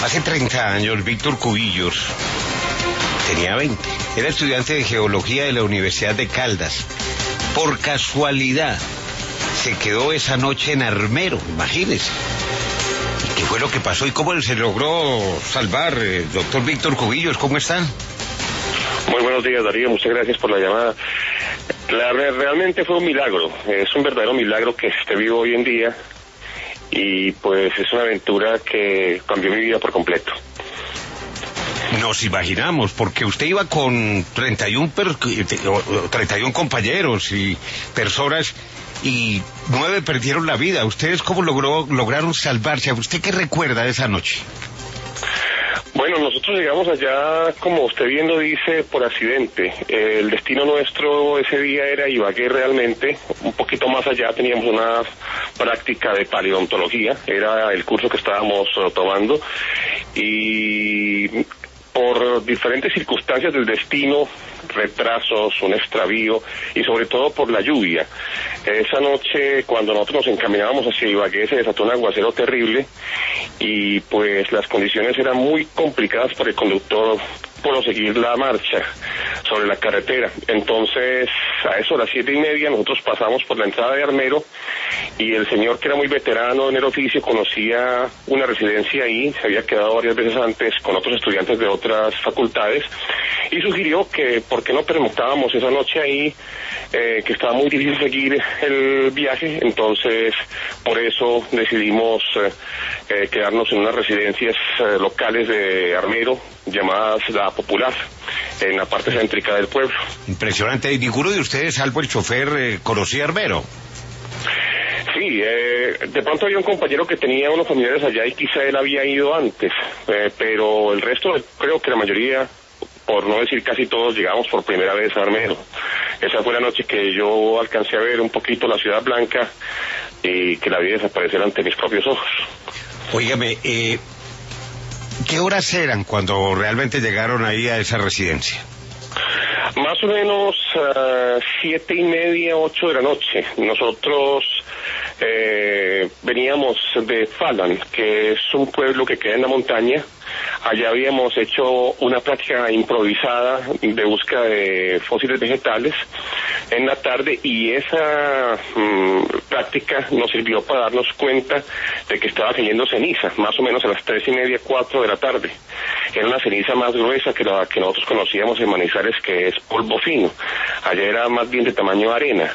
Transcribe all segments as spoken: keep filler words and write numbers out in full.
Hace treinta años, Víctor Cubillos tenía veinte. Era estudiante de geología de la Universidad de Caldas. Por casualidad, se quedó esa noche en Armero, imagínese. ¿Y qué fue lo que pasó y cómo se logró salvar, eh, doctor Víctor Cubillos? ¿Cómo están? Muy buenos días, Darío, muchas gracias por la llamada. La, realmente fue un milagro, es un verdadero milagro que esté vivo hoy en día, y pues es una aventura que cambió mi vida por completo. Nos imaginamos, porque usted iba con treinta y uno, per, treinta y uno compañeros y personas, y nueve perdieron la vida. ¿Ustedes cómo logró, lograron salvarse? ¿Usted qué recuerda de esa noche? Bueno, nosotros llegamos allá, como usted bien lo dice, por accidente. El destino nuestro ese día era Ibagué realmente, un poquito más allá teníamos una práctica de paleontología, era el curso que estábamos uh, tomando, y por diferentes circunstancias del destino, retrasos, un extravío y sobre todo por la lluvia. Esa noche, cuando nosotros nos encaminábamos hacia Ibagué, se desató un aguacero terrible y pues las condiciones eran muy complicadas para el conductor proseguir la marcha sobre la carretera. Entonces, a eso, a las siete y media, nosotros pasamos por la entrada de Armero, y el señor, que era muy veterano en el oficio, conocía una residencia ahí, se había quedado varias veces antes con otros estudiantes de otras facultades, y sugirió que por qué no permutábamos esa noche ahí, eh, que estaba muy difícil seguir el viaje. Entonces por eso decidimos eh, eh, quedarnos en unas residencias eh, locales de Armero, llamadas La Popular, en la parte céntrica del pueblo. Impresionante. ¿Y ninguno de ustedes, salvo el chofer, eh, conocía Armero? Sí, eh, de pronto había un compañero que tenía unos familiares allá y quizá él había ido antes, eh, pero el resto, creo que la mayoría, por no decir casi todos, llegamos por primera vez a Armero. Esa fue la noche que yo alcancé a ver un poquito la Ciudad Blanca y que la vi desaparecer ante mis propios ojos. Óigame, eh, ¿qué horas eran cuando realmente llegaron ahí a esa residencia? Más o menos uh, siete y media, ocho de la noche. Nosotros eh, veníamos de Falan, que es un pueblo que queda en la montaña. Allá habíamos hecho una práctica improvisada de búsqueda de fósiles vegetales en la tarde, y esa mmm, práctica nos sirvió para darnos cuenta de que estaba cayendo ceniza, más o menos a las tres y media, cuatro de la tarde. Era una ceniza más gruesa que la que nosotros conocíamos en Manizales, que es polvo fino. Allá era más bien de tamaño arena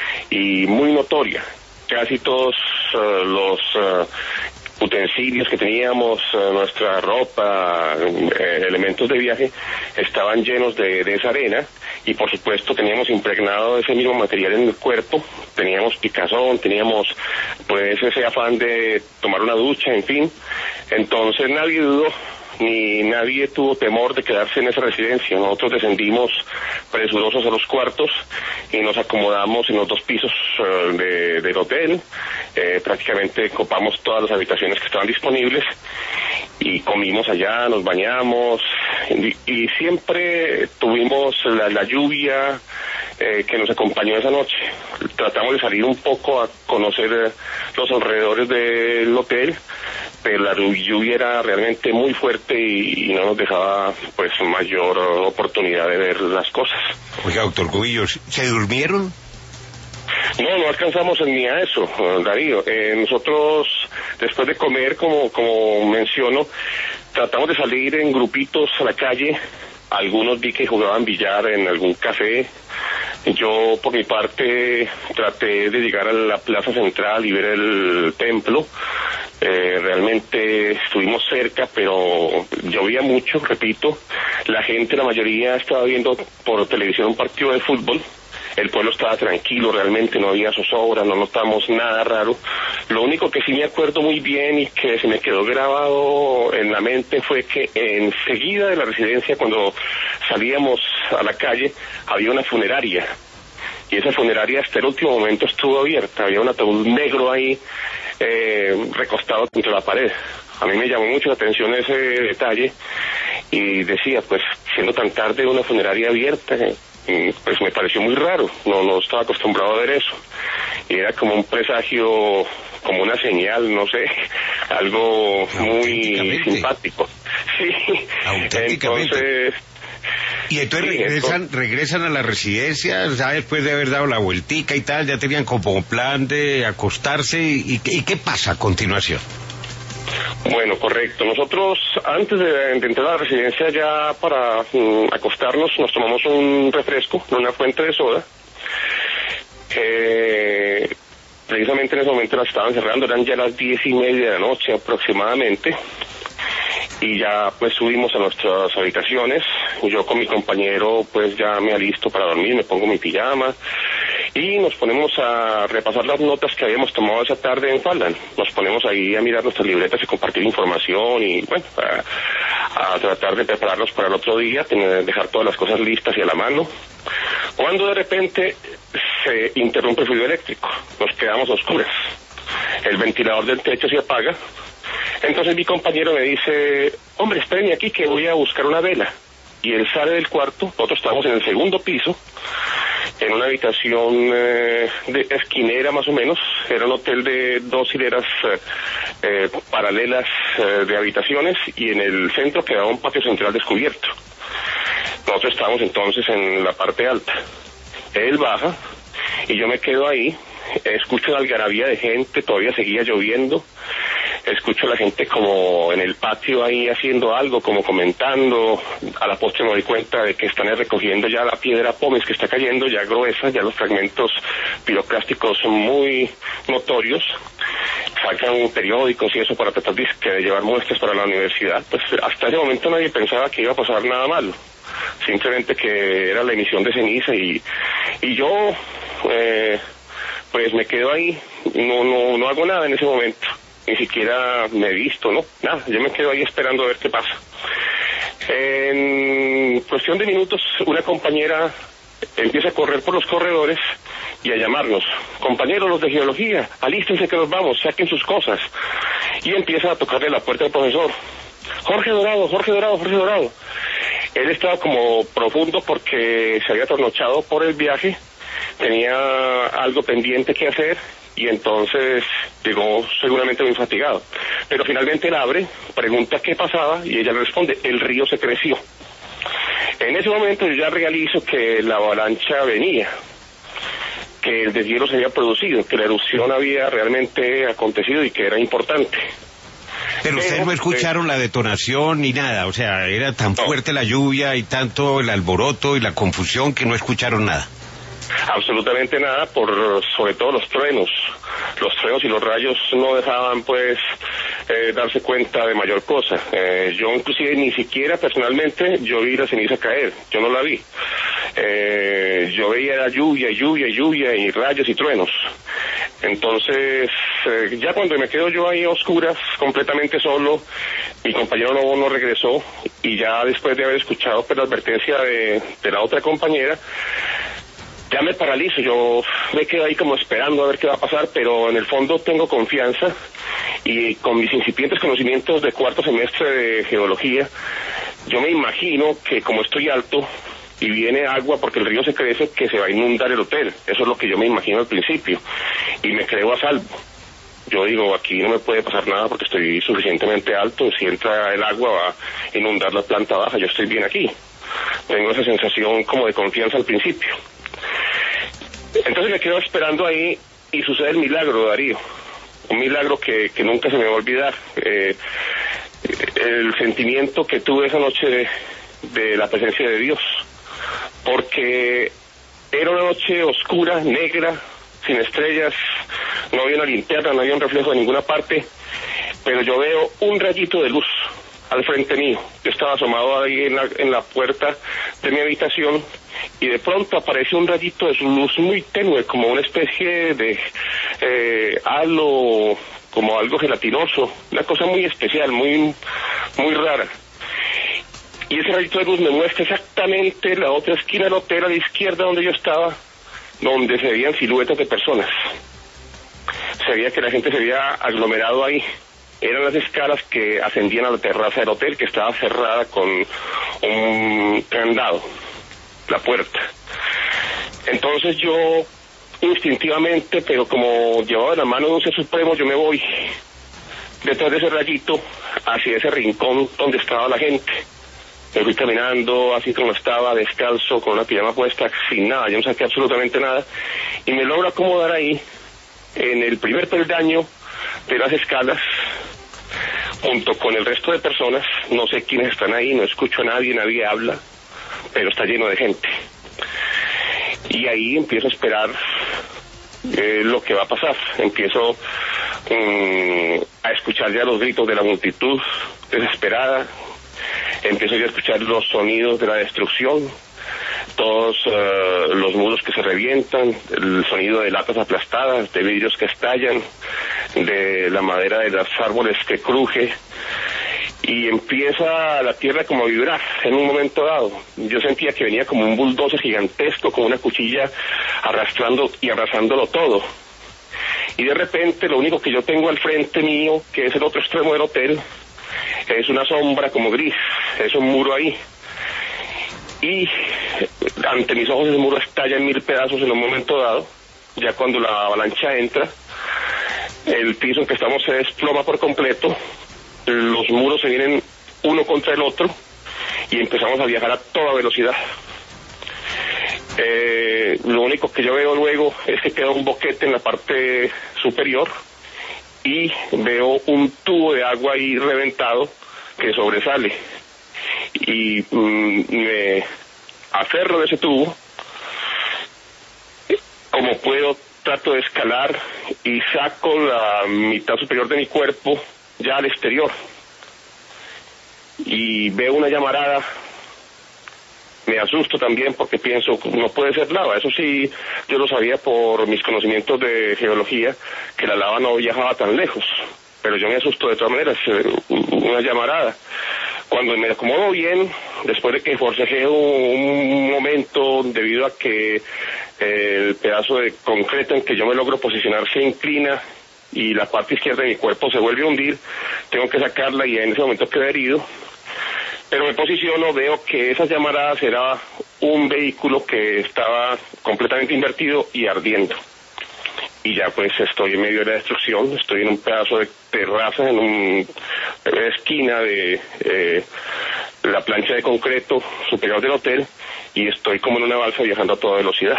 y muy notoria. Casi todos uh, los uh, utensilios que teníamos, uh, nuestra ropa, eh, elementos de viaje, estaban llenos de, de esa arena, y por supuesto teníamos impregnado ese mismo material en el cuerpo, teníamos picazón, teníamos pues ese afán de tomar una ducha, en fin. Entonces nadie dudó, ni nadie tuvo temor de quedarse en esa residencia. Nosotros descendimos presurosos a los cuartos y nos acomodamos en los dos pisos uh, de, del hotel. Eh, prácticamente copamos todas las habitaciones que estaban disponibles y comimos allá, nos bañamos, y, y siempre tuvimos la, la lluvia eh, que nos acompañó esa noche. Tratamos de salir un poco a conocer eh, los alrededores del hotel, pero la lluvia era realmente muy fuerte y, y no nos dejaba pues mayor oportunidad de ver las cosas. Oiga, doctor Cubillos, ¿se durmieron? No, no alcanzamos ni a eso, Darío. Eh, nosotros, después de comer, como, como menciono, tratamos de salir en grupitos a la calle. Algunos vi que jugaban billar en algún café. Yo, por mi parte, traté de llegar a la plaza central y ver el templo. Eh, realmente estuvimos cerca, pero llovía mucho, repito. La gente, la mayoría, estaba viendo por televisión un partido de fútbol. El pueblo estaba tranquilo, realmente no había zozobra, no notamos nada raro. Lo único que sí me acuerdo muy bien y que se me quedó grabado en la mente fue que enseguida de la residencia, cuando salíamos a la calle, había una funeraria. Y esa funeraria hasta el último momento estuvo abierta, había un ataúd negro ahí eh, recostado contra la pared. A mí me llamó mucho la atención ese detalle y decía, pues, siendo tan tarde una funeraria abierta, pues me pareció muy raro, no, no estaba acostumbrado a ver eso, y era como un presagio, como una señal, no sé, algo muy simpático. Sí, entonces... Y entonces sí, regresan, esto... regresan a la residencia, ya después de haber dado la vueltica y tal, ya tenían como plan de acostarse, y, y ¿qué pasa a continuación? Bueno, correcto. Nosotros, antes de, de entrar a la residencia, ya para um, acostarnos, nos tomamos un refresco en una fuente de soda. Eh, precisamente en ese momento la estaban cerrando, eran ya las diez y media de la noche aproximadamente. Y ya pues subimos a nuestras habitaciones. Yo con mi compañero pues ya me alisto para dormir, me pongo mi pijama y nos ponemos a repasar las notas que habíamos tomado esa tarde en Faldan. Nos ponemos ahí a mirar nuestras libretas y compartir información y bueno, a, a tratar de prepararnos para el otro día, tener, dejar todas las cosas listas y a la mano. Cuando de repente se interrumpe el fluido eléctrico, nos quedamos a oscuras. El ventilador del techo se apaga. Entonces mi compañero me dice, hombre, espérenme aquí que voy a buscar una vela. Y él sale del cuarto, nosotros estamos en el segundo piso, en una habitación eh, de esquinera más o menos, era un hotel de dos hileras eh, eh, paralelas eh, de habitaciones, y en el centro quedaba un patio central descubierto. Nosotros estábamos entonces en la parte alta. Él baja y yo me quedo ahí, escucho la algarabía de gente, todavía seguía lloviendo. Escucho a la gente como en el patio ahí haciendo algo, como comentando. A la postre me doy cuenta de que están recogiendo ya la piedra pómez que está cayendo, ya gruesa, ya los fragmentos piroclásticos son muy notorios. Sacan periódicos y eso para tratar de, de llevar muestras para la universidad. Pues hasta ese momento nadie pensaba que iba a pasar nada malo. Simplemente que era la emisión de ceniza y, y yo eh, pues me quedo ahí, no, no, no hago nada en ese momento. Ni siquiera me he visto, ¿no? Nada, yo me quedo ahí esperando a ver qué pasa. En cuestión de minutos, una compañera empieza a correr por los corredores y a llamarnos. Compañeros, los de geología, alístense que nos vamos, saquen sus cosas. Y empieza a tocarle la puerta al profesor. Jorge Dorado, Jorge Dorado, Jorge Dorado. Él estaba como profundo porque se había trasnochado por el viaje, tenía algo pendiente que hacer, y entonces llegó seguramente muy fatigado. Pero finalmente él abre, pregunta qué pasaba y ella le responde, el río se creció. En ese momento yo ya realizo que la avalancha venía, que el deshielo se había producido, que la erupción había realmente acontecido y que era importante. Pero ustedes no escucharon eh, la detonación ni nada, o sea, era tan no. fuerte la lluvia y tanto el alboroto y la confusión que no escucharon nada. Absolutamente nada, por sobre todo los truenos. Los truenos y los rayos no dejaban pues eh, darse cuenta de mayor cosa. Eh, yo inclusive ni siquiera personalmente yo vi la ceniza caer, yo no la vi. Eh, yo veía la lluvia y lluvia y lluvia y rayos y truenos. Entonces, eh, ya cuando me quedo yo ahí a oscuras, completamente solo, mi compañero no, no regresó, y ya después de haber escuchado pues, la advertencia de, de la otra compañera, ya me paralizo, yo me quedo ahí como esperando a ver qué va a pasar, pero en el fondo tengo confianza y con mis incipientes conocimientos de cuarto semestre de geología, yo me imagino que como estoy alto y viene agua porque el río se crece, que se va a inundar el hotel. Eso es lo que yo me imagino al principio y me creo a salvo. Yo digo, aquí no me puede pasar nada porque estoy suficientemente alto, si entra el agua va a inundar la planta baja, yo estoy bien aquí. Tengo esa sensación como de confianza al principio. Entonces me quedo esperando ahí y sucede el milagro, Darío. Un milagro que, que nunca se me va a olvidar. Eh, el sentimiento que tuve esa noche de, de la presencia de Dios. Porque era una noche oscura, negra, sin estrellas, no había una linterna, no había un reflejo de ninguna parte, pero yo veo un rayito de luz al frente mío. Yo estaba asomado ahí en la, en la puerta de mi habitación y de pronto aparece un rayito de su luz muy tenue, como una especie de eh, halo, como algo gelatinoso, una cosa muy especial, muy, muy rara. Y ese rayito de luz me muestra exactamente la otra esquina del hotel a la izquierda donde yo estaba, donde se veían siluetas de personas. Se veía que la gente se había aglomerado ahí. Eran las escalas que ascendían a la terraza del hotel, que estaba cerrada con un candado, la puerta. Entonces yo, instintivamente, pero como llevaba la mano de un ser supremo, yo me voy. detrás de ese rayito, hacia ese rincón donde estaba la gente. Me fui caminando así como estaba, descalzo, con una pijama puesta, sin nada, yo no saqué absolutamente nada, y me logro acomodar ahí, en el primer peldaño de las escalas, junto con el resto de personas. No sé quiénes están ahí, no escucho a nadie, nadie habla, pero está lleno de gente. Y ahí empiezo a esperar eh, lo que va a pasar. Empiezo um, a escuchar ya los gritos de la multitud desesperada. Empiezo yo a escuchar los sonidos de la destrucción, todos uh, los muros que se revientan, el sonido de latas aplastadas, de vidrios que estallan, de la madera de los árboles que cruje, y empieza la tierra como a vibrar en un momento dado. Yo sentía que venía como un bulldozer gigantesco, con una cuchilla arrastrando y arrasándolo todo. Y de repente lo único que yo tengo al frente mío, que es el otro extremo del hotel, es una sombra como gris, es un muro ahí. Y ante mis ojos ese muro estalla en mil pedazos en un momento dado. Ya cuando la avalancha entra, el piso en que estamos se desploma por completo, los muros se vienen uno contra el otro y empezamos a viajar a toda velocidad. Eh, lo único que yo veo luego es que queda un boquete en la parte superior y veo un tubo de agua ahí reventado que sobresale, y mm, me aferro de ese tubo. Como puedo, trato de escalar y saco la mitad superior de mi cuerpo ya al exterior, y veo una llamarada. Me asusto también porque pienso, no puede ser lava. Eso sí, yo lo sabía por mis conocimientos de geología, que la lava no viajaba tan lejos, pero yo me asusto de todas maneras, una llamarada. Cuando me acomodo bien, después de que forcejeo un momento debido a que el pedazo de concreto en que yo me logro posicionar se inclina y la parte izquierda de mi cuerpo se vuelve a hundir, tengo que sacarla y en ese momento quedo herido. Pero me posiciono, veo que esas llamaradas era un vehículo que estaba completamente invertido y ardiendo. Y ya pues estoy en medio de la destrucción, estoy en un pedazo de terraza, en una esquina de eh, la plancha de concreto superior del hotel, y estoy como en una balsa viajando a toda velocidad.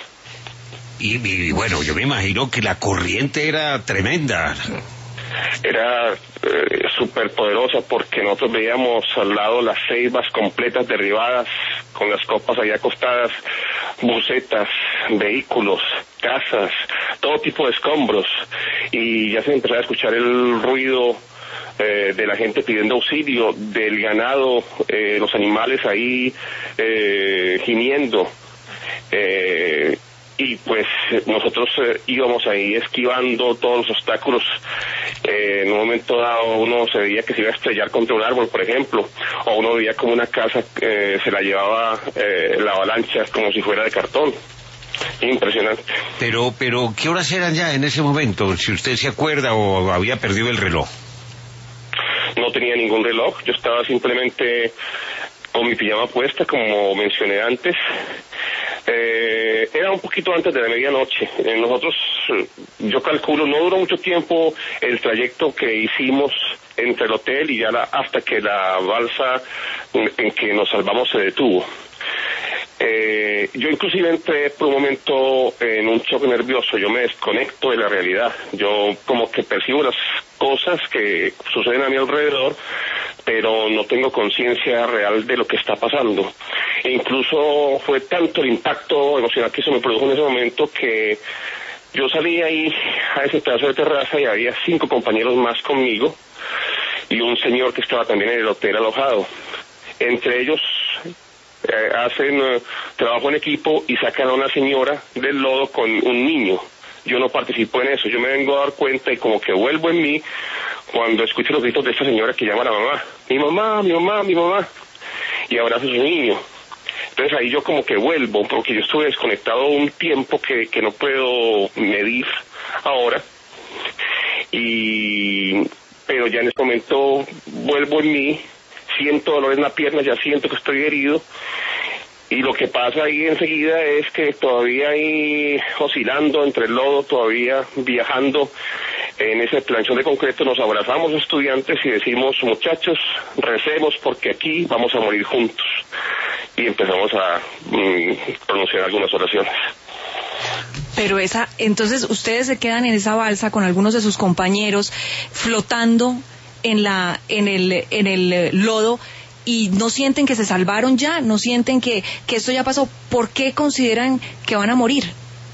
Y, y bueno, yo me imagino que la corriente era tremenda. Era eh, súper poderosa, porque nosotros veíamos al lado las ceibas completas derribadas, con las copas ahí acostadas, bucetas, vehículos, casas, todo tipo de escombros, y ya se empezaba a escuchar el ruido eh, de la gente pidiendo auxilio, del ganado, eh, los animales ahí eh, gimiendo. Eh, y pues nosotros eh, íbamos ahí esquivando todos los obstáculos. Eh, en un momento dado uno se veía que se iba a estrellar contra un árbol, por ejemplo, o uno veía como una casa eh, se la llevaba eh, la avalancha como si fuera de cartón. Impresionante. Pero, pero, ¿qué horas eran ya en ese momento? Si usted se acuerda, o había perdido el reloj. No tenía ningún reloj, yo estaba simplemente con mi pijama puesta, como mencioné antes. Eh, era un poquito antes de la medianoche. Eh, nosotros, yo calculo, no duró mucho tiempo el trayecto que hicimos entre el hotel y ya la, hasta que la balsa en, en que nos salvamos se detuvo. Eh, yo inclusive entré por un momento en un choque nervioso, yo me desconecto de la realidad, yo como que percibo las cosas que suceden a mi alrededor, pero no tengo conciencia real de lo que está pasando. E incluso fue tanto el impacto emocional que se me produjo en ese momento que yo salí ahí a ese pedazo de terraza y había cinco compañeros más conmigo y un señor que estaba también en el hotel alojado. Entre ellos eh, hacen uh, trabajo en equipo y sacan a una señora del lodo con un niño. Yo no participo en eso, yo me vengo a dar cuenta y como que vuelvo en mí cuando escucho los gritos de esta señora que llama a la mamá. Mi mamá, mi mamá, mi mamá. Y abraza a su niño. Entonces ahí yo como que vuelvo, porque yo estuve desconectado un tiempo que, que no puedo medir ahora. Y pero ya en este momento vuelvo en mí, siento dolor en la pierna, ya siento que estoy herido. Y lo que pasa ahí enseguida es que todavía ahí oscilando entre el lodo, todavía viajando, en ese planchón de concreto nos abrazamos los estudiantes y decimos, muchachos, recemos porque aquí vamos a morir juntos. Y empezamos a mm, pronunciar algunas oraciones. Pero esa, entonces ustedes se quedan en esa balsa con algunos de sus compañeros flotando en la, en el, en el lodo, y no sienten que se salvaron ya, no sienten que, que esto ya pasó. ¿Por qué consideran que van a morir?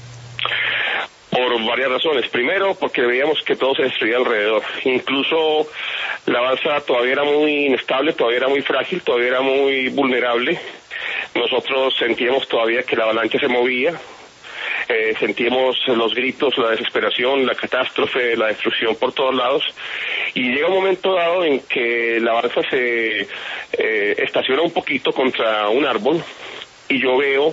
Por varias razones. Primero, porque veíamos que todo se destruía alrededor. Incluso la balsa todavía era muy inestable, todavía era muy frágil, todavía era muy vulnerable. Nosotros sentíamos todavía que la avalancha se movía. Eh, sentíamos los gritos, la desesperación, la catástrofe, la destrucción por todos lados, y llega un momento dado en que la balsa se eh, estaciona un poquito contra un árbol, y yo veo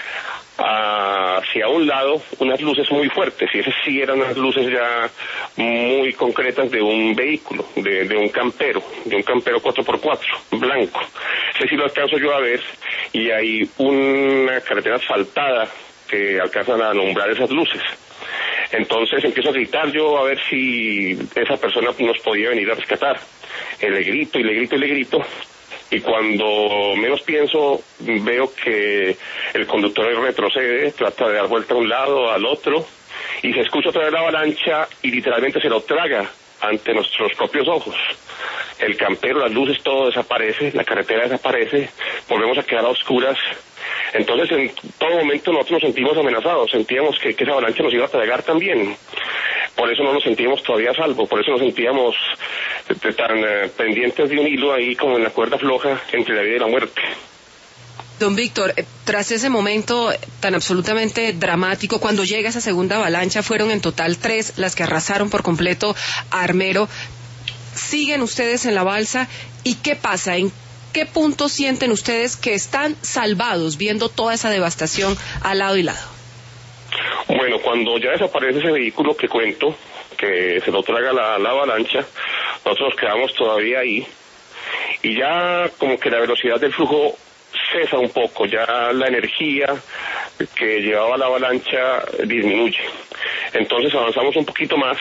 hacia un lado unas luces muy fuertes, y esas sí eran unas luces ya muy concretas de un vehículo, de, de un campero, de un campero cuatro por cuatro, blanco. Ese sí lo alcanzo yo a ver, y hay una carretera asfaltada que alcanzan a alumbrar esas luces. Entonces empiezo a gritar yo a ver si esa persona nos podía venir a rescatar. Eh, le grito y le grito y le grito, y cuando menos pienso veo que el conductor retrocede, trata de dar vuelta a un lado, al otro, y se escucha otra vez la avalancha y literalmente se lo traga ante nuestros propios ojos. El campero, las luces, todo desaparece, la carretera desaparece, volvemos a quedar a oscuras. Entonces, en todo momento nosotros nos sentimos amenazados, sentíamos que, que esa avalancha nos iba a tragar también. Por eso no nos sentíamos todavía a salvo, por eso nos sentíamos eh, tan eh, pendientes de un hilo ahí como en la cuerda floja entre la vida y la muerte. Don Víctor, tras ese momento tan absolutamente dramático, cuando llega esa segunda avalancha, fueron en total tres las que arrasaron por completo a Armero. Siguen ustedes en la balsa, ¿y qué pasa? ¿En qué punto sienten ustedes que están salvados viendo toda esa devastación al lado y lado? Bueno, cuando ya desaparece ese vehículo que cuento, que se lo traga la, la avalancha, nosotros quedamos todavía ahí, y ya como que la velocidad del flujo cesa un poco, ya la energía que llevaba la avalancha disminuye. Entonces avanzamos un poquito más,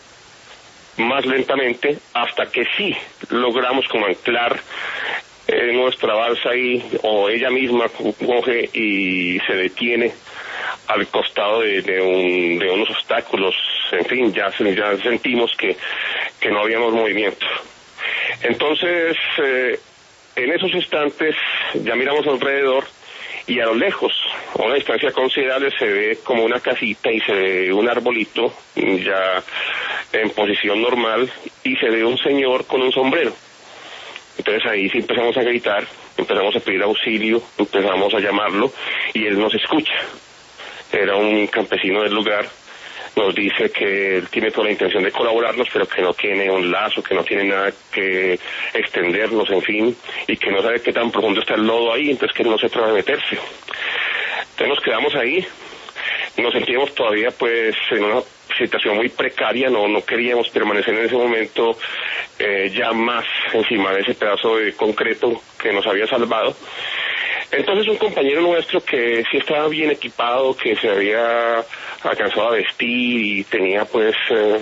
más lentamente, hasta que sí logramos como anclar eh, nuestra balsa ahí, o ella misma coge y se detiene al costado de, de, un, de unos obstáculos. En fin, ya, ya sentimos que, que no habíamos movimiento. Entonces, eh, en esos instantes ya miramos alrededor, y a lo lejos, a una distancia considerable, se ve como una casita y se ve un arbolito ya en posición normal, y se ve un señor con un sombrero. Entonces ahí sí empezamos a gritar, empezamos a pedir auxilio, empezamos a llamarlo, y él nos escucha. Era un campesino del lugar. Nos dice que él tiene toda la intención de colaborarnos, pero que no tiene un lazo, que no tiene nada que extendernos, en fin, y que no sabe qué tan profundo está el lodo ahí, entonces que no se atreve a meterse. Entonces nos quedamos ahí, nos sentíamos todavía pues en una situación muy precaria, no no queríamos permanecer en ese momento eh, ya más encima de ese pedazo de concreto que nos había salvado. Entonces un compañero nuestro que sí estaba bien equipado, que se había alcanzado a vestir y tenía pues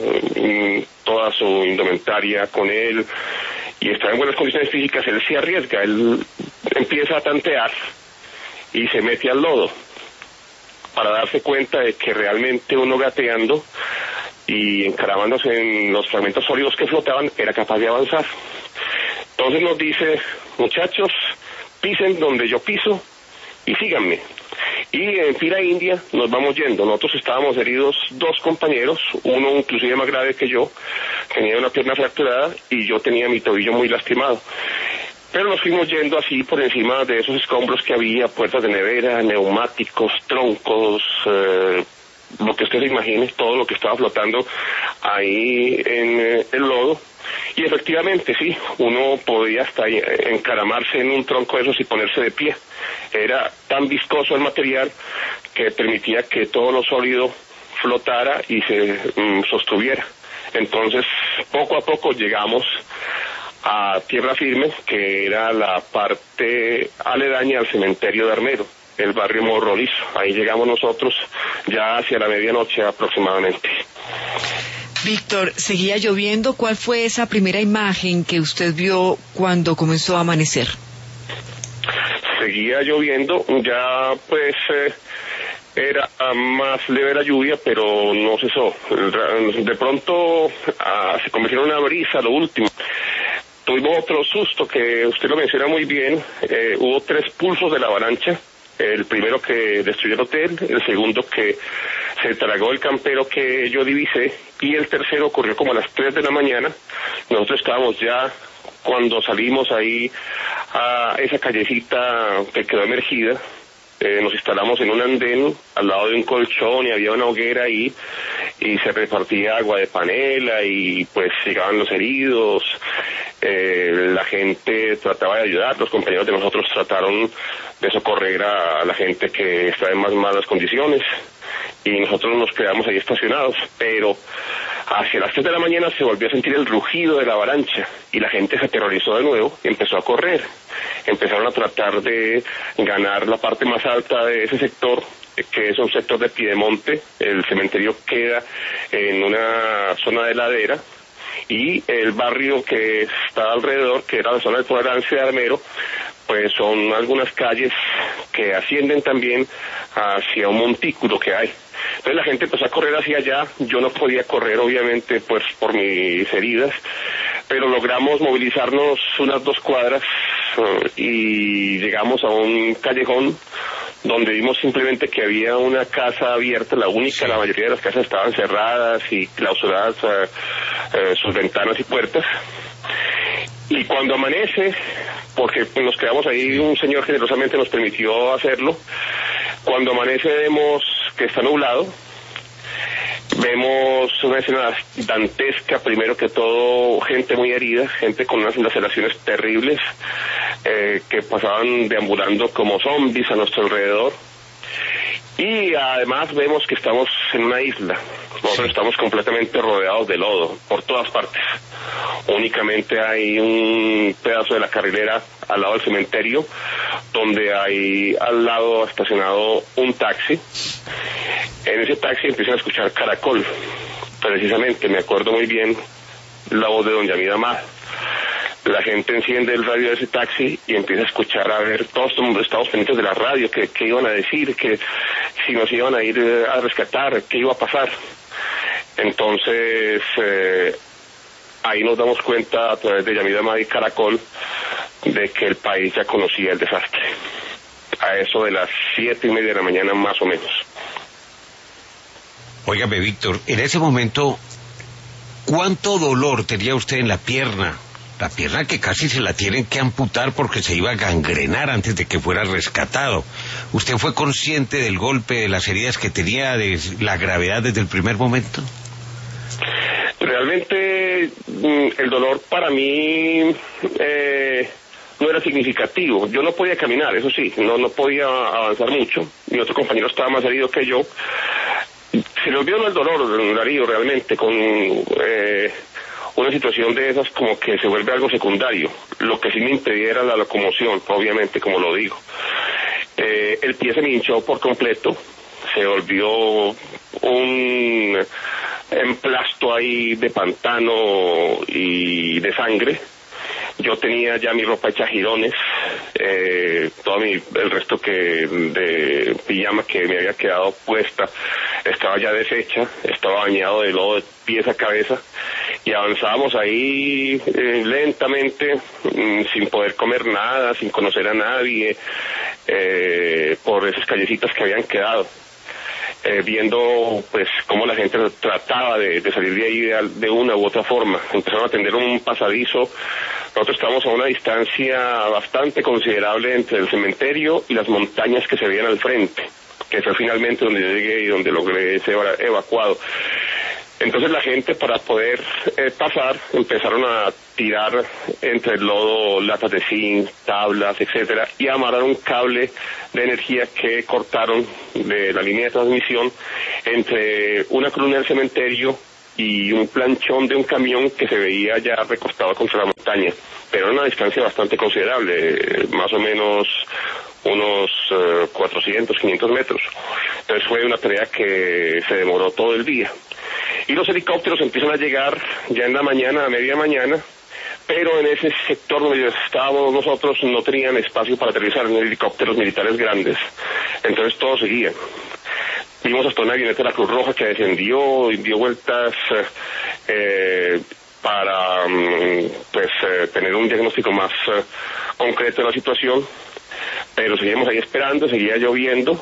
eh, toda su indumentaria con él y estaba en buenas condiciones físicas, él se arriesga, él empieza a tantear y se mete al lodo para darse cuenta de que realmente uno gateando y encaramándose en los fragmentos sólidos que flotaban era capaz de avanzar. Entonces nos dice, muchachos, pisen donde yo piso y síganme. Y en fila india nos vamos yendo. Nosotros estábamos heridos dos compañeros, uno inclusive más grave que yo, tenía una pierna fracturada y yo tenía mi tobillo muy lastimado. Pero nos fuimos yendo así por encima de esos escombros que había, puertas de nevera, neumáticos, troncos, eh, lo que usted se imagine, todo lo que estaba flotando ahí en eh, el lodo. Y efectivamente, sí, uno podía hasta encaramarse en un tronco de esos y ponerse de pie. Era tan viscoso el material que permitía que todo lo sólido flotara y se mm, sostuviera. Entonces, poco a poco llegamos a tierra firme, que era la parte aledaña al cementerio de Armero, el barrio Morrolizo. Ahí llegamos nosotros ya hacia la medianoche aproximadamente. Víctor, ¿seguía lloviendo? ¿Cuál fue esa primera imagen que usted vio cuando comenzó a amanecer? Seguía lloviendo, ya pues eh, era más leve la lluvia, pero no cesó. De pronto ah, se convirtió en una brisa, lo último. Tuvimos otro susto que usted lo menciona muy bien. Eh, hubo tres pulsos de la avalancha. El primero que destruyó el hotel, el segundo que se tragó el campero que yo divisé, y el tercero ocurrió como a las tres de la mañana. Nosotros estábamos ya, cuando salimos ahí a esa callecita que quedó emergida, eh, nos instalamos en un andén al lado de un colchón y había una hoguera ahí y se repartía agua de panela y pues llegaban los heridos. Eh, la gente trataba de ayudar, los compañeros de nosotros trataron de socorrer a, a la gente que está en más malas condiciones y nosotros nos quedamos ahí estacionados, pero hacia las tres de la mañana se volvió a sentir el rugido de la avalancha y la gente se aterrorizó de nuevo y empezó a correr. Empezaron a tratar de ganar la parte más alta de ese sector, que es un sector de Piedemonte. El cementerio queda en una zona de ladera y el barrio que está alrededor, que era la zona de tolerancia de Armero, pues son algunas calles que ascienden también hacia un montículo que hay. Entonces la gente empezó a correr hacia allá. Yo no podía correr, obviamente, pues por mis heridas, pero logramos movilizarnos unas dos cuadras uh, y llegamos a un callejón donde vimos simplemente que había una casa abierta, la única. La mayoría de las casas estaban cerradas y clausuradas uh, uh, sus ventanas y puertas. Y cuando amanece, porque pues, nos quedamos ahí, un señor generosamente nos permitió hacerlo, cuando amanece vemos que está nublado, vemos una escena dantesca, primero que todo, gente muy herida, gente con unas laceraciones terribles, eh, que pasaban deambulando como zombies a nuestro alrededor. Y además vemos que estamos en una isla. Nosotros estamos completamente rodeados de lodo por todas partes. Únicamente hay un pedazo de la carrilera al lado del cementerio, donde hay al lado estacionado un taxi. En ese taxi empiezan a escuchar Caracol. Precisamente, me acuerdo muy bien la voz de doña Vida Amada. La gente enciende el radio de ese taxi y empieza a escuchar, a ver, todos estamos pendientes de la radio, que, que iban a decir, que si nos iban a ir a rescatar, qué iba a pasar. Entonces, eh, ahí nos damos cuenta a través de Yamida Amada y Caracol de que el país ya conocía el desastre. A eso de las siete y media de la mañana más o menos. Óigame, Víctor, en ese momento, ¿cuánto dolor tenía usted en la pierna? La pierna que casi se la tienen que amputar porque se iba a gangrenar antes de que fuera rescatado. ¿Usted fue consciente del golpe, de las heridas que tenía, de la gravedad desde el primer momento? Realmente el dolor para mí eh, no era significativo. Yo no podía caminar, eso sí, no, no podía avanzar mucho. Mi otro compañero estaba más herido que yo. Se le olvidó el dolor, Darío, realmente, con... Eh, una situación de esas como que se vuelve algo secundario. Lo que sí me impedía era la locomoción, obviamente, como lo digo. Eh, el pie se me hinchó por completo, se volvió un emplasto ahí de pantano y de sangre. Yo tenía ya mi ropa hecha jirones, eh, todo mi, el resto que de pijama que me había quedado puesta estaba ya deshecha, estaba bañado de lodo de pies a cabeza, y avanzábamos ahí eh, lentamente, mmm, sin poder comer nada, sin conocer a nadie, eh, por esas callecitas que habían quedado. Eh, viendo pues cómo la gente trataba de, de salir de ahí de, de una u otra forma. Empezaron a tender un pasadizo. Nosotros estábamos a una distancia bastante considerable entre el cementerio y las montañas que se veían al frente, que fue finalmente donde yo llegué y donde logré ser evacuado. Entonces la gente, para poder eh, pasar, empezaron a tirar entre el lodo latas de zinc, tablas, etcétera, y amarrar un cable de energía que cortaron de la línea de transmisión entre una columna del cementerio y un planchón de un camión que se veía ya recostado contra la montaña, pero a una distancia bastante considerable, más o menos unos uh, cuatrocientos, quinientos metros. Entonces fue una tarea que se demoró todo el día. y los helicópteros empiezan a llegar ya en la mañana, a media mañana, pero en ese sector donde estábamos nosotros no tenían espacio para aterrizar en helicópteros militares grandes, entonces todos seguían. Vimos hasta una avioneta de la Cruz Roja que descendió y dio vueltas eh, para pues eh, tener un diagnóstico más eh, concreto de la situación, pero seguimos ahí esperando, seguía lloviendo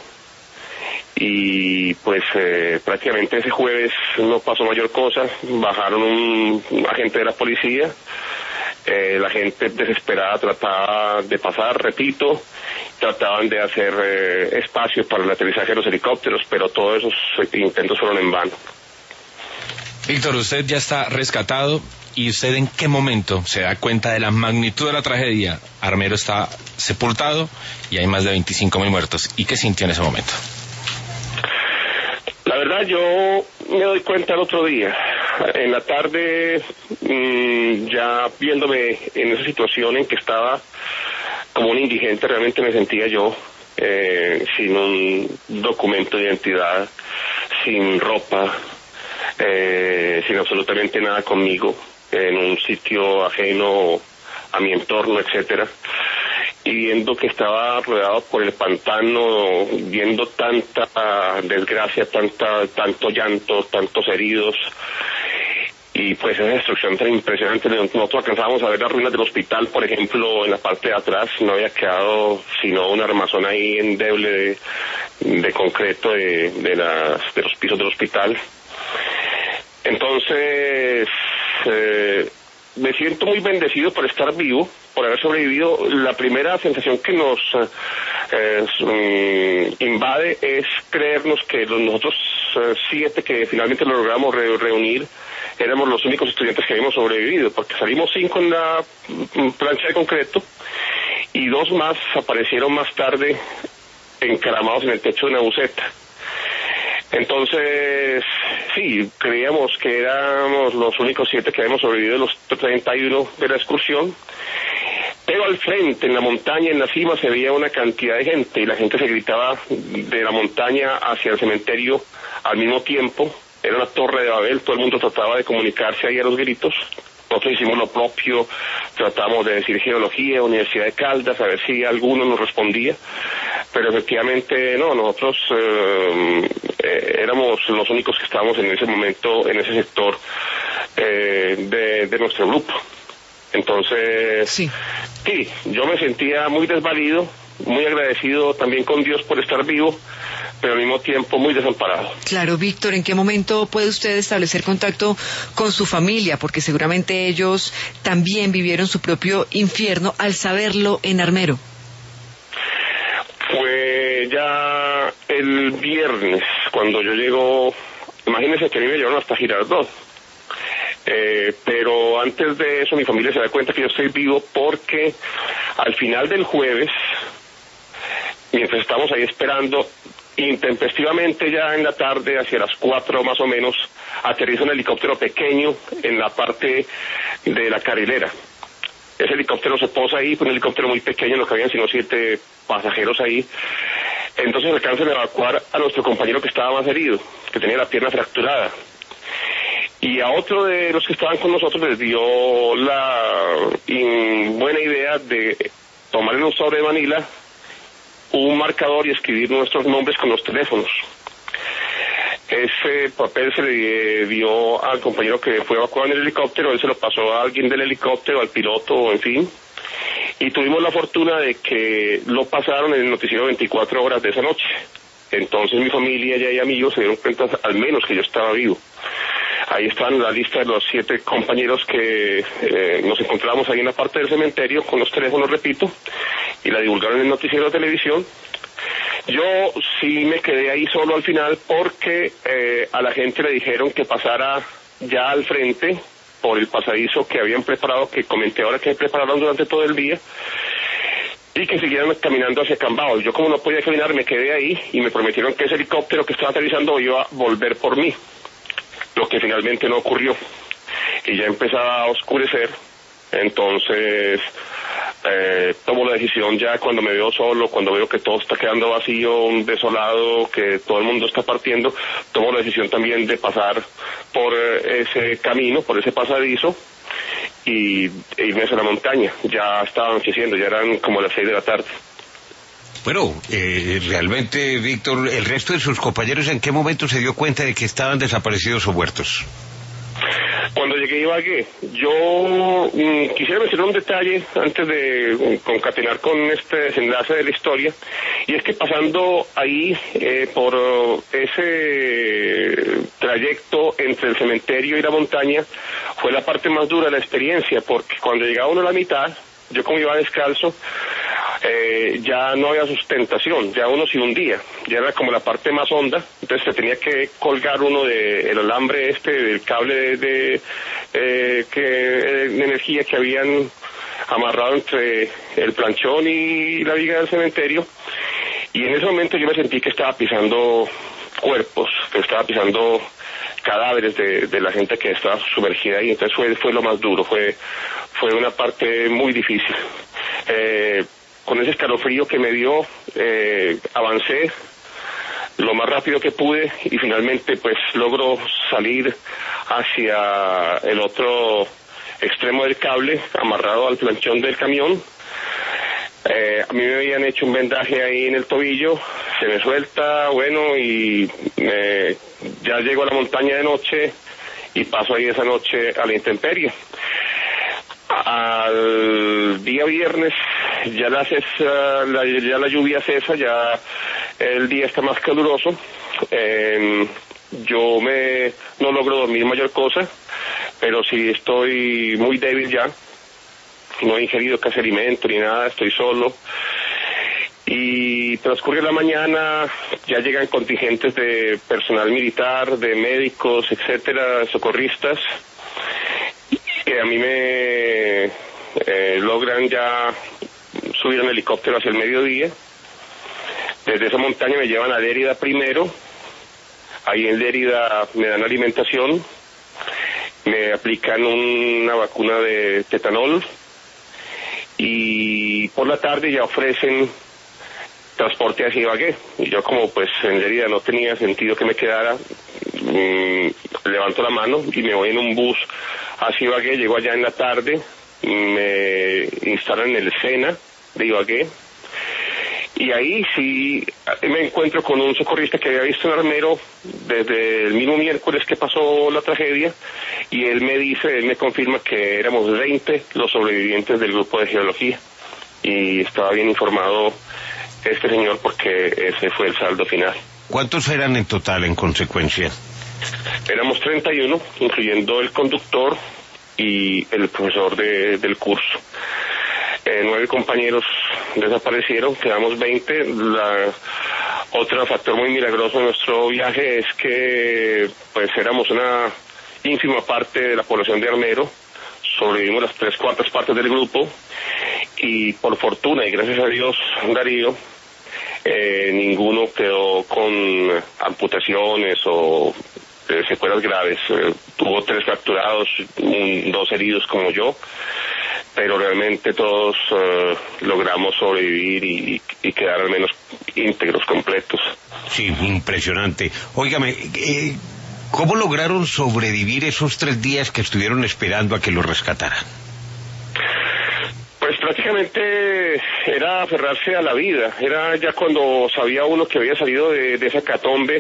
y pues eh, prácticamente ese jueves no pasó mayor cosa. Bajaron un, un agente de la policía, eh, la gente desesperada trataba de pasar, repito, trataban de hacer eh, espacio para el aterrizaje de los helicópteros, pero todos esos intentos fueron en vano. Víctor, usted ya está rescatado, ¿y usted en qué momento se da cuenta de la magnitud de la tragedia? Armero está sepultado y hay más de veinticinco mil muertos. ¿Y qué sintió en ese momento? La verdad, yo me doy cuenta el otro día. En la tarde, mmm, ya viéndome en esa situación en que estaba como un indigente, realmente me sentía yo, eh, sin un documento de identidad, sin ropa, eh, sin absolutamente nada conmigo, en un sitio ajeno a mi entorno, etcétera, y viendo que estaba rodeado por el pantano, viendo tanta desgracia, tanta, tanto llanto, tantos heridos, y pues esa destrucción tan impresionante. Nosotros alcanzábamos a ver las ruinas del hospital, por ejemplo, en la parte de atrás no había quedado sino un armazón ahí endeble de, de concreto de, de, las, de los pisos del hospital. Entonces, eh, me siento muy bendecido por estar vivo, por haber sobrevivido. La primera sensación que nos eh, invade es creernos que los, nosotros eh, siete que finalmente lo logramos re reunir, éramos los únicos estudiantes que habíamos sobrevivido, porque salimos cinco en la plancha de concreto y dos más aparecieron más tarde encaramados en el techo de una buceta. Entonces, sí, creíamos que éramos los únicos siete que habíamos sobrevivido de los treinta y uno de la excursión, pero al frente, en la montaña, en la cima, se veía una cantidad de gente y la gente se gritaba de la montaña hacia el cementerio al mismo tiempo. Era una torre de Babel, todo el mundo trataba de comunicarse ahí a los gritos. Nosotros hicimos lo propio, tratamos de decir geología, Universidad de Caldas, a ver si alguno nos respondía, pero efectivamente no, nosotros eh, eh, éramos los únicos que estábamos en ese momento, en ese sector eh, de, de nuestro grupo. Entonces, sí. sí, yo me sentía muy desvalido, muy agradecido también con Dios por estar vivo, pero al mismo tiempo muy desamparado. Claro, Víctor, ¿en qué momento puede usted establecer contacto con su familia? Porque seguramente ellos también vivieron su propio infierno al saberlo en Armero. Fue ya el viernes cuando yo llego, imagínense que a mí me llevaron hasta Girardot. Eh, pero antes de eso mi familia se da cuenta que yo estoy vivo porque al final del jueves, mientras estamos ahí esperando, intempestivamente ya en la tarde, hacia las cuatro más o menos, aterriza un helicóptero pequeño en la parte de la carrilera. Ese helicóptero se posa ahí, un helicóptero muy pequeño, no cabían sino siete pasajeros ahí. Entonces alcanzan a evacuar a nuestro compañero que estaba más herido, que tenía la pierna fracturada. Y a otro de los que estaban con nosotros les dio la in, buena idea de tomar en un sobre de Manila un marcador y escribir nuestros nombres con los teléfonos. Ese papel se le dio al compañero que fue evacuado en el helicóptero, él se lo pasó a alguien del helicóptero, al piloto, en fin, y tuvimos la fortuna de que lo pasaron en el noticiero veinticuatro horas de esa noche. Entonces mi familia y amigos se dieron cuenta al menos que yo estaba vivo. Ahí están la lista de los siete compañeros que eh, nos encontramos ahí en la parte del cementerio con los teléfonos, repito, y la divulgaron en el noticiero de televisión. Yo sí me quedé ahí solo al final porque eh, a la gente le dijeron que pasara ya al frente por el pasadizo que habían preparado, que comenté ahora que prepararon durante todo el día, y que siguieran caminando hacia Cambao. Yo como no podía caminar me quedé ahí y me prometieron que ese helicóptero que estaba aterrizando iba a volver por mí, lo que finalmente no ocurrió y ya empezaba a oscurecer. Entonces eh, tomo la decisión ya cuando me veo solo, cuando veo que todo está quedando vacío, desolado, que todo el mundo está partiendo, tomo la decisión también de pasar por eh, ese camino, por ese pasadizo y e irme hacia la montaña. Ya estaba anocheciendo, ya eran como las seis de la tarde. Bueno, eh, realmente, Víctor, ¿el resto de sus compañeros en qué momento se dio cuenta de que estaban desaparecidos o muertos? Cuando llegué a Ibagué, yo mm, quisiera mencionar un detalle antes de mm, concatenar con este desenlace de la historia, y es que pasando ahí eh, por uh, ese trayecto entre el cementerio y la montaña, fue la parte más dura de la experiencia, porque cuando llegaba uno a la mitad, yo como iba descalzo, eh, ya no había sustentación, ya uno se hundía, ya era como la parte más honda, entonces se tenía que colgar uno de el alambre este, del cable de, de, eh, que, de energía que habían amarrado entre el planchón y la viga del cementerio, y en ese momento yo me sentí que estaba pisando cuerpos, que estaba pisando cadáveres de, de la gente que estaba sumergida ahí, entonces fue, fue lo más duro, fue, fue una parte muy difícil. Eh, con ese escalofrío que me dio, eh, avancé lo más rápido que pude y finalmente pues logro salir hacia el otro extremo del cable, amarrado al planchón del camión. Eh, a mí me habían hecho un vendaje ahí en el tobillo, se me suelta, bueno, y eh, ya llego a la montaña de noche y paso ahí esa noche a la intemperie. Al día viernes ya la, cesa, la, ya la lluvia cesa, ya el día está más caluroso. Eh, yo me no logro dormir mayor cosa, pero sí estoy muy débil ya. No he ingerido casi alimento ni nada, estoy solo. Y transcurre la mañana, ya llegan contingentes de personal militar, de médicos, etcétera, socorristas, que a mí me eh, logran ya subir en helicóptero hacia el mediodía. Desde esa montaña me llevan a Lérida primero, ahí en Lérida me dan alimentación, me aplican una vacuna de tetanol, y por la tarde ya ofrecen transporte hacia Ibagué, y yo como pues en Lérida no tenía sentido que me quedara, mmm, levanto la mano y me voy en un bus hacia Ibagué. Llego allá en la tarde, me instalan en el Sena de Ibagué, y ahí sí me encuentro con un socorrista que había visto en Armero desde el mismo miércoles que pasó la tragedia, y él me dice, él me confirma que éramos veinte los sobrevivientes del grupo de geología, y estaba bien informado este señor porque ese fue el saldo final. ¿Cuántos eran en total en consecuencia? Éramos treinta y uno, incluyendo el conductor y el profesor de, del curso. Eh, nueve compañeros desaparecieron, quedamos veinte. La, otro factor muy milagroso de nuestro viaje es que pues éramos una ínfima parte de la población de Armero, sobrevivimos las tres cuartas partes del grupo, y por fortuna y gracias a Dios, Darío, eh, ninguno quedó con amputaciones o eh, secuelas graves. Eh, tuvo tres fracturados, un, dos heridos como yo, pero realmente todos eh, logramos sobrevivir y, y quedar al menos íntegros, completos. Sí, impresionante. Óigame, eh, ¿cómo lograron sobrevivir esos tres días que estuvieron esperando a que los rescataran? Pues prácticamente era aferrarse a la vida, era ya cuando sabía uno que había salido de, de esa catombe,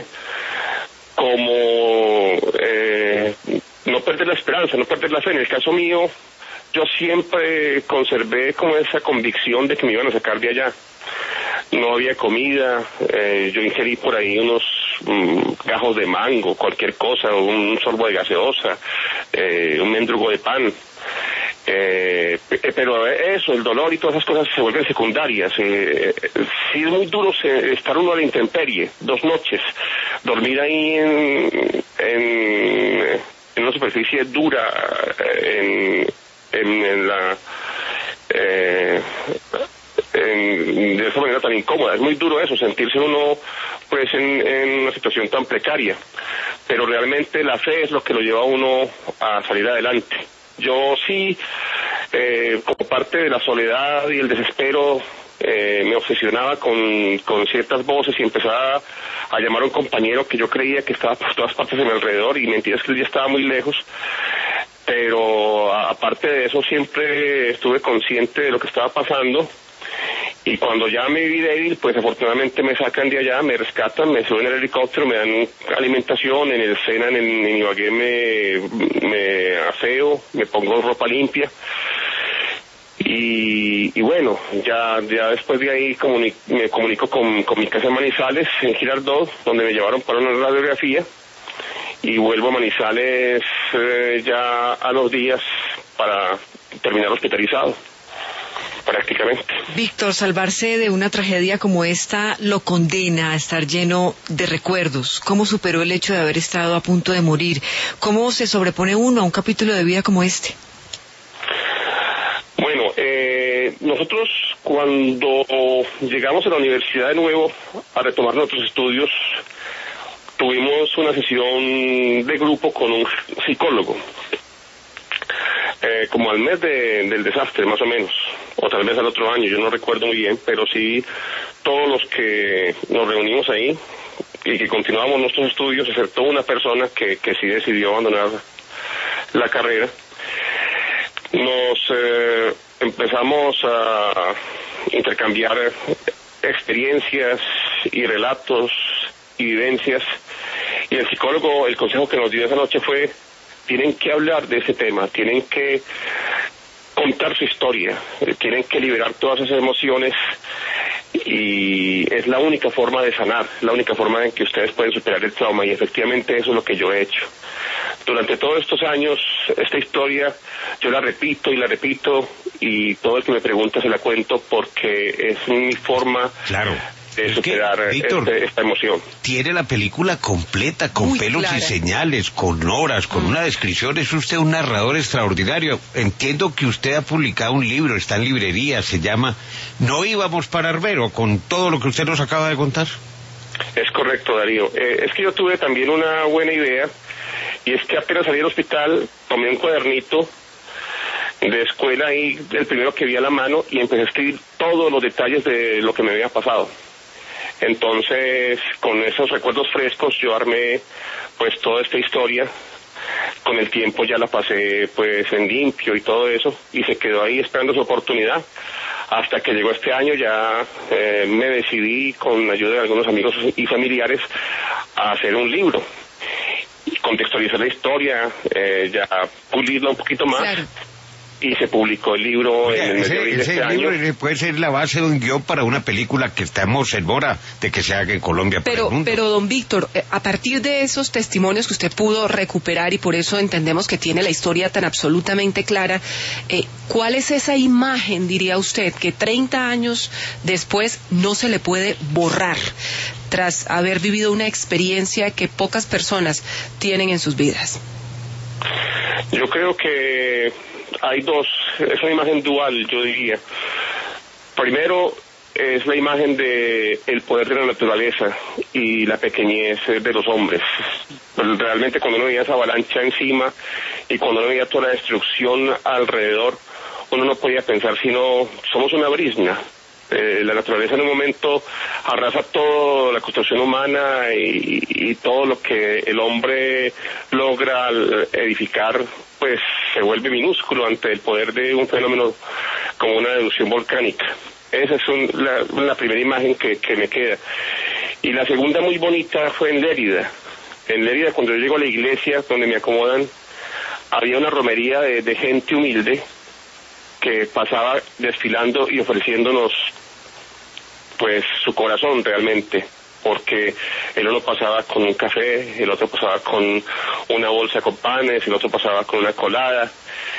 como eh, no perder la esperanza, no perder la fe. En el caso mío, yo siempre conservé como esa convicción de que me iban a sacar de allá. No había comida, eh, yo ingerí por ahí unos mm, gajos de mango, cualquier cosa, un sorbo de gaseosa, eh, un mendrugo de pan. Eh, pero eso, el dolor y todas esas cosas se vuelven secundarias. Eh, sí es muy duro se, estar uno a la intemperie, dos noches, dormir ahí en, en, en una superficie dura, en, en, en la... Eh, en, de esa manera tan incómoda. Es muy duro eso, sentirse uno pues en, en una situación tan precaria, pero realmente la fe es lo que lo lleva a uno a salir adelante. Yo sí eh, como parte de la soledad y el desespero, eh, me obsesionaba con, con ciertas voces y empezaba a llamar a un compañero que yo creía que estaba por todas partes de mi alrededor, y mentiras que él ya estaba muy lejos. Pero a, aparte de eso, siempre estuve consciente de lo que estaba pasando. Y cuando ya me vi débil, pues afortunadamente me sacan de allá, me rescatan, me suben en el helicóptero, me dan alimentación, en el Sena, en, en Ibagué me, me aseo, me pongo ropa limpia. Y, y bueno, ya ya después de ahí comuni- me comunico con, con mi casa en Manizales, en Girardot, donde me llevaron para una radiografía, y vuelvo a Manizales eh, ya a los días para terminar hospitalizado, prácticamente. Víctor, salvarse de una tragedia como esta lo condena a estar lleno de recuerdos. ¿Cómo superó el hecho de haber estado a punto de morir? ¿Cómo se sobrepone uno a un capítulo de vida como este? Bueno, eh, nosotros cuando llegamos a la universidad de nuevo a retomar nuestros estudios, tuvimos una sesión de grupo con un psicólogo, eh, como al mes de, del desastre más o menos, o tal vez al otro año, yo no recuerdo muy bien, pero sí todos los que nos reunimos ahí y que continuamos nuestros estudios, excepto una persona que, que sí decidió abandonar la carrera, nos eh, empezamos a intercambiar experiencias y relatos y vivencias, y el psicólogo, el consejo que nos dio esa noche fue: tienen que hablar de ese tema, tienen que contar su historia, tienen que liberar todas esas emociones, y es la única forma de sanar, la única forma en que ustedes pueden superar el trauma, y efectivamente eso es lo que yo he hecho. Durante todos estos años, esta historia yo la repito y la repito, y todo el que me pregunta se la cuento, porque es mi forma Claro. de Es superar que, Víctor, este, esta emoción. Tiene la película completa, con Muy pelos clara. y señales, con horas, con una descripción. Es usted un narrador extraordinario. Entiendo que usted ha publicado un libro, está en librería, se llama No íbamos para Armero, con todo lo que usted nos acaba de contar. Es correcto, Darío. Eh, es que yo tuve también una buena idea, y es que apenas salí del hospital, tomé un cuadernito de escuela ahí, el primero que vi a la mano, y empecé a escribir todos los detalles de lo que me había pasado. Entonces, con esos recuerdos frescos, yo armé pues toda esta historia. Con el tiempo ya la pasé pues en limpio y todo eso, y se quedó ahí esperando su oportunidad, hasta que llegó este año. Ya eh, me decidí, con ayuda de algunos amigos y familiares, a hacer un libro, contextualizar la historia, eh, ya pulirla un poquito más. Claro. Y se publicó el libro Oiga, en el mes de ese, abril de ese este libro año. puede ser la base de un guión para una película que estamos en mora de que se haga en Colombia para Pero, el mundo. pero don Víctor, eh, a partir de esos testimonios que usted pudo recuperar, y por eso entendemos que tiene la historia tan absolutamente clara, eh, ¿cuál es esa imagen, diría usted, que treinta años después no se le puede borrar, tras haber vivido una experiencia que pocas personas tienen en sus vidas? Yo creo que hay dos, es una imagen dual, yo diría. Primero, es la imagen de el poder de la naturaleza y la pequeñez de los hombres. Realmente, cuando uno veía esa avalancha encima y cuando uno veía toda la destrucción alrededor, uno no podía pensar sino, somos una brizna. Eh, la naturaleza en un momento arrasa toda la construcción humana y, y todo lo que el hombre logra edificar, pues se vuelve minúsculo ante el poder de un fenómeno como una erupción volcánica. Esa es un, la, la primera imagen que, que me queda. Y la segunda, muy bonita, fue en Lérida. En Lérida, cuando yo llego a la iglesia donde me acomodan, había una romería de, de gente humilde que pasaba desfilando y ofreciéndonos pues su corazón realmente, porque el uno pasaba con un café, el otro pasaba con una bolsa con panes, el otro pasaba con una colada,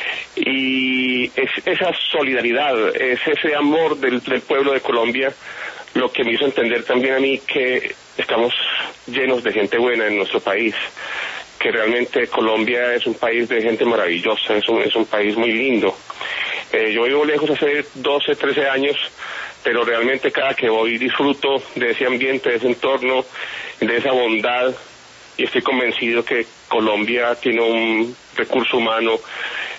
y es esa solidaridad, es ese amor del, del pueblo de Colombia lo que me hizo entender también a mí que estamos llenos de gente buena en nuestro país, que realmente Colombia es un país de gente maravillosa, es un, es un país muy lindo. Eh, yo vivo lejos hace doce, trece años, pero realmente cada que voy disfruto de ese ambiente, de ese entorno, de esa bondad, y estoy convencido que Colombia tiene un recurso humano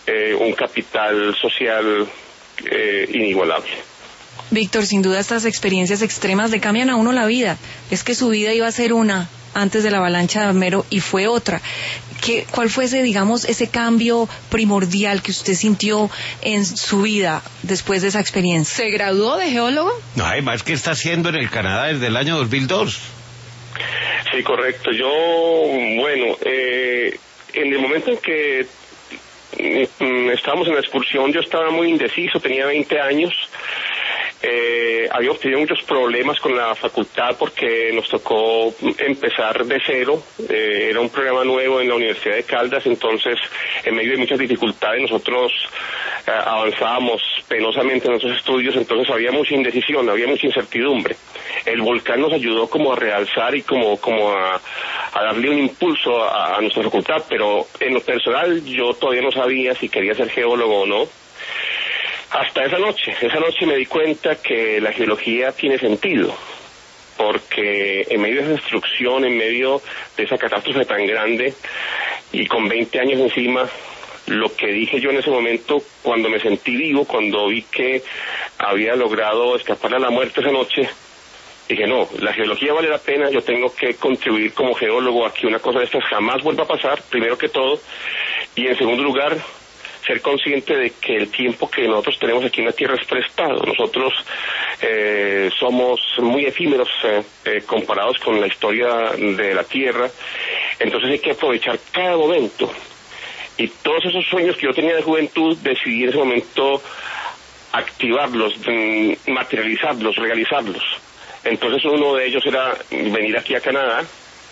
eh, un capital social eh, inigualable. Víctor, sin duda estas experiencias extremas le cambian a uno la vida. Es que su vida iba a ser una antes de la avalancha de Armero y fue otra. ¿Qué, ¿Cuál fue ese, digamos, ese cambio primordial que usted sintió en su vida después de esa experiencia? ¿Se graduó de geólogo? No, además, ¿qué está haciendo en el Canadá desde el año dos mil dos? Sí, correcto. Yo, bueno, eh, en el momento en que mm, estábamos en la excursión, yo estaba muy indeciso, tenía veinte años. Eh, habíamos tenido muchos problemas con la facultad porque nos tocó empezar de cero. Eh, era un programa nuevo en la Universidad de Caldas, entonces en medio de muchas dificultades nosotros eh, avanzábamos penosamente en nuestros estudios, entonces había mucha indecisión, había mucha incertidumbre. El volcán nos ayudó como a realzar y como, como a, a darle un impulso a, a nuestra facultad, pero en lo personal yo todavía no sabía si quería ser geólogo o no. Hasta esa noche, esa noche me di cuenta que la geología tiene sentido, porque en medio de esa destrucción, en medio de esa catástrofe tan grande, y con veinte años encima, lo que dije yo en ese momento, cuando me sentí vivo, cuando vi que había logrado escapar a la muerte esa noche, dije, no, la geología vale la pena, yo tengo que contribuir como geólogo a que una cosa de estas jamás vuelva a pasar, primero que todo, y en segundo lugar, ser consciente de que el tiempo que nosotros tenemos aquí en la Tierra es prestado. Nosotros eh, somos muy efímeros eh, eh, comparados con la historia de la Tierra, entonces hay que aprovechar cada momento. Y todos esos sueños que yo tenía de juventud, decidí en ese momento activarlos, materializarlos, realizarlos. Entonces uno de ellos era venir aquí a Canadá,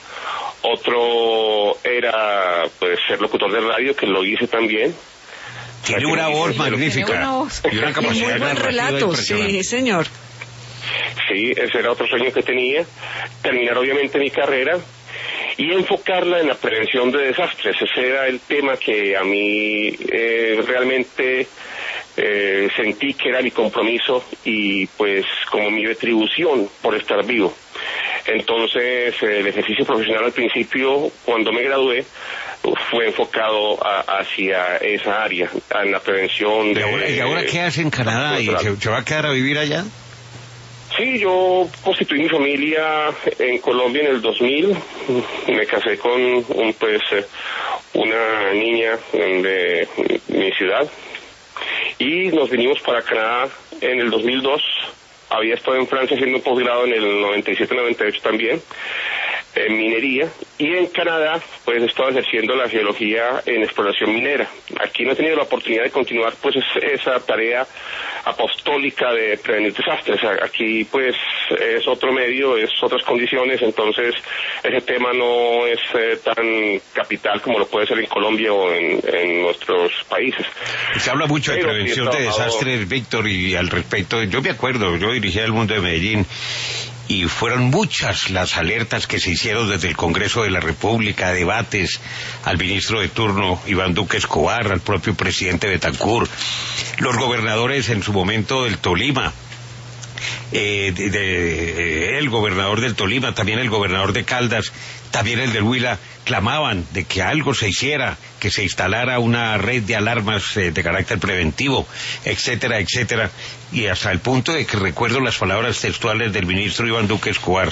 otro era pues ser locutor de radio, que lo hice también. Tiene una voz magnífica y una capacidad muy buen relato, sí, señor. Sí, ese era otro sueño que tenía, terminar obviamente mi carrera y enfocarla en la prevención de desastres. Ese era el tema que a mí eh, realmente eh, sentí que era mi compromiso y pues como mi retribución por estar vivo. Entonces el ejercicio profesional al principio, cuando me gradué, fue enfocado a, hacia esa área, en la prevención de... ¿Y ahora, ¿y ahora qué hace en Canadá? ¿Y se, se va a quedar a vivir allá? Sí, yo constituí mi familia en Colombia en el dos mil, me casé con un, pues, una niña de mi ciudad y nos vinimos para Canadá en el dos mil dos. Había estado en Francia haciendo un posgrado en el noventa y siete noventa y ocho también, en minería, y en Canadá pues he estado ejerciendo la geología en exploración minera. Aquí no he tenido la oportunidad de continuar pues esa tarea apostólica de prevenir desastres. Aquí pues es otro medio, es otras condiciones, entonces ese tema no es eh, tan capital como lo puede ser en Colombia o en, en nuestros países. Se habla mucho de Pero prevención sí de desastres, Víctor, y al respecto, yo me acuerdo, yo dirigía El Mundo de Medellín, y fueron muchas las alertas que se hicieron desde el Congreso de la República, debates al ministro de turno Iván Duque Escobar, al propio presidente Betancur, los gobernadores en su momento del Tolima, eh, de, de, eh, el gobernador del Tolima, también el gobernador de Caldas, también el del Huila, clamaban de que algo se hiciera, que se instalara una red de alarmas eh, de carácter preventivo, etcétera, etcétera, y hasta el punto de que recuerdo las palabras textuales del ministro Iván Duque Escobar,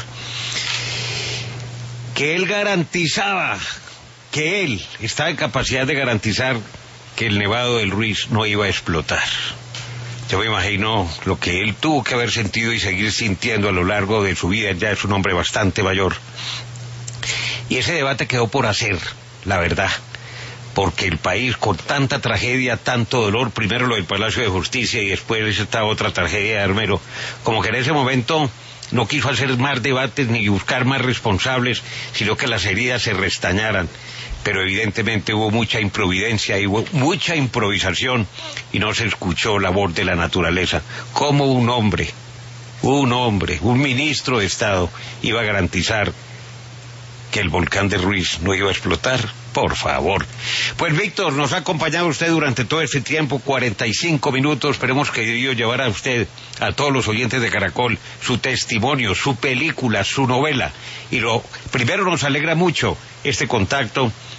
que él garantizaba, que él estaba en capacidad de garantizar que el Nevado del Ruiz no iba a explotar. Yo me imagino lo que él tuvo que haber sentido y seguir sintiendo a lo largo de su vida, ya es un hombre bastante mayor. Y ese debate quedó por hacer, la verdad, porque el país con tanta tragedia, tanto dolor, primero lo del Palacio de Justicia y después esta otra tragedia de Armero, como que en ese momento no quiso hacer más debates ni buscar más responsables, sino que las heridas se restañaran. Pero evidentemente hubo mucha improvidencia y hubo mucha improvisación y no se escuchó la voz de la naturaleza. ¿Cómo un hombre, un hombre, un ministro de Estado iba a garantizar que el volcán de Ruiz no iba a explotar? Por favor. Pues Víctor, nos ha acompañado usted durante todo este tiempo, cuarenta y cinco minutos. Esperemos que Dios llevara a usted, a todos los oyentes de Caracol, su testimonio, su película, su novela. Y lo primero, nos alegra mucho este contacto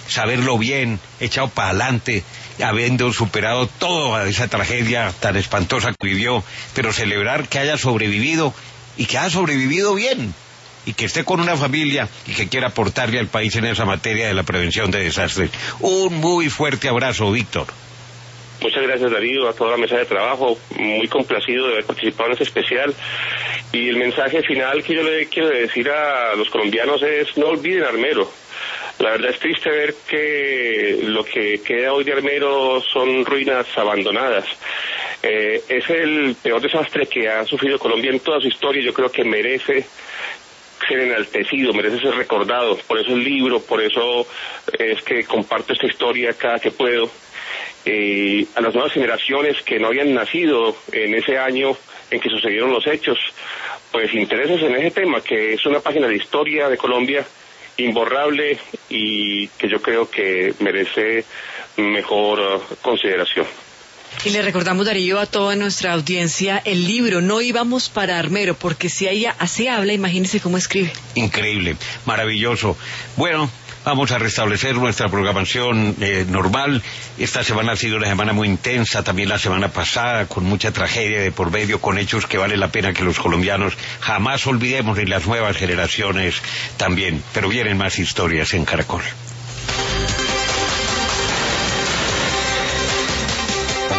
saberlo bien, echado para adelante, habiendo superado toda esa tragedia tan espantosa que vivió, pero celebrar que haya sobrevivido y que haya sobrevivido bien, y que esté con una familia y que quiera aportarle al país en esa materia de la prevención de desastres. Un muy fuerte abrazo, Víctor. Muchas gracias, Darío, a toda la mesa de trabajo, muy complacido de haber participado en este especial. Y el mensaje final que yo le quiero decir a los colombianos es: no olviden Armero. La verdad es triste ver que lo que queda hoy de Armero son ruinas abandonadas. Eh, es el peor desastre que ha sufrido Colombia en toda su historia. Yo creo que merece ser enaltecido, merece ser recordado. Por eso el libro, por eso es que comparto esta historia cada que puedo. Eh, a las nuevas generaciones que no habían nacido en ese año en que sucedieron los hechos, pues intereses en ese tema, que es una página de historia de Colombia imborrable y que yo creo que merece mejor uh, consideración. Y le recordamos, Darío, a toda nuestra audiencia el libro No íbamos para Armero, porque si ella así habla, imagínese cómo escribe. Increíble, maravilloso. Bueno, vamos a restablecer nuestra programación eh, normal. Esta semana ha sido una semana muy intensa, también la semana pasada, con mucha tragedia de por medio, con hechos que vale la pena que los colombianos jamás olvidemos, y las nuevas generaciones también. Pero vienen más historias en Caracol.